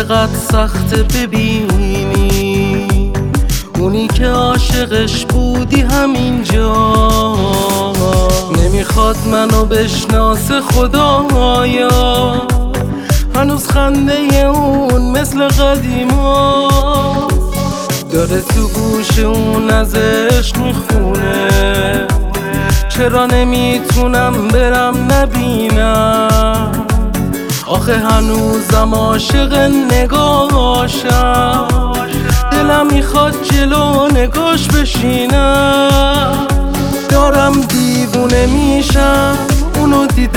چقدر سخته ببینی اونی که عاشقش بودی همینجا نمیخواد منو بشناسه خدایا، هنوز خنده اون مثل قدیما داره تو گوش اون ازش میخونه. چرا نمیتونم برم نبینم، آخه هنوزم عاشق نگاهاشم، دلم میخواد جلو نگاش بشینم. دارم دیوونه میشم